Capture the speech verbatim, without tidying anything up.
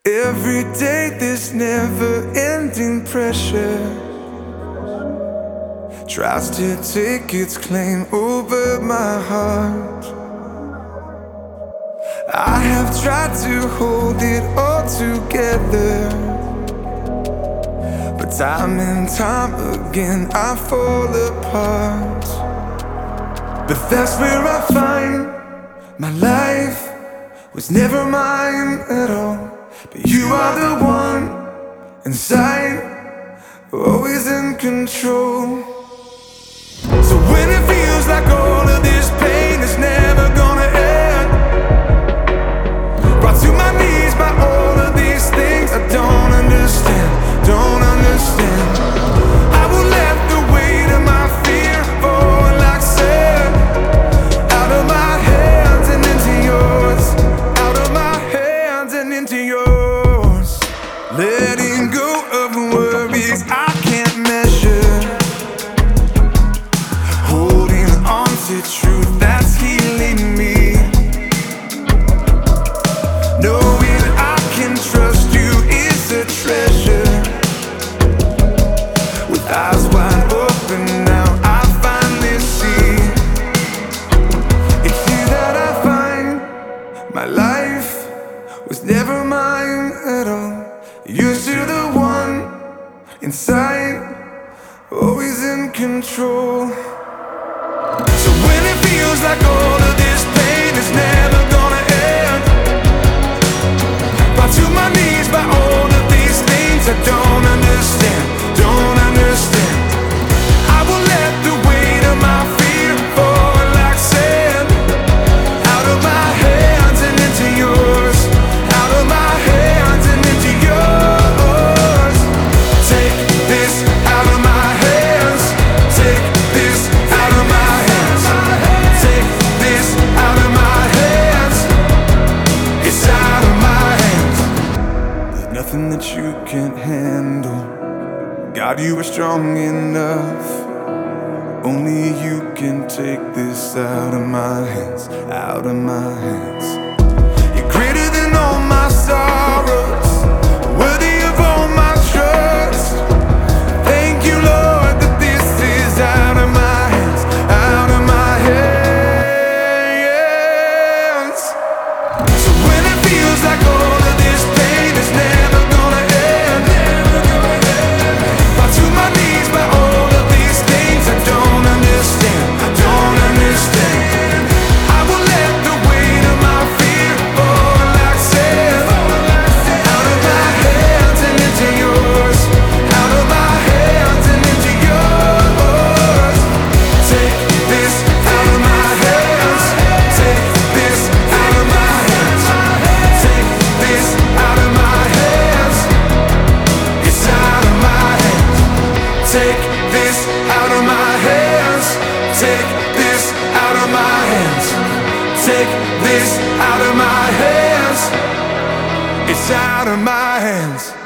Every day this never-ending pressure tries to take its claim over my heart. I have tried to hold it all together, but time and time again I fall apart. But that's where I find my life was never mine at all. But you are the one inside, always in control. So when it feels like all of this pain is never gonna end, brought to my knees by all of these things I don't understand, don't understand. I will let the weight of my fear fall like sand out of my hands and into yours, out of my hands and into yours. Letting go of worries I can't measure, holding on to truth that's healing me, knowing I can trust you is a treasure. With eyes wide open now I finally see. It's you that I find my life was never mine at all. You're still the one inside, always in control. So when it feels like all of this pain is never gonna end, brought to my knees by all of these things I don't understand, don't understand. I will let the weight of my fear fall like sand out of my hands and into yours, out of my hands and into yours. Take this out of my hands, take this out of my hands, take this out of my hands, it's out of my hands. There's nothing that you can't handle, God, you are strong enough. Only you can take this out of my hands, out of my hands. You're greater than all my sorrows, worthy of all my trust. Thank you, Lord, that this is out of my hands, out of my hands. So when it feels like all of this pain is never gonna end, brought to my knees by all of these things I don't understand, I don't understand. I will let the weight of my fear fall like sand out of my hands and into yours, out of my hands and into yours. Take this out of my hands, take this out of my hands, take this out of my hands, it's out of my hands. Take this out of my hands, take this out of my hands, take this out of my hands, it's out of my hands.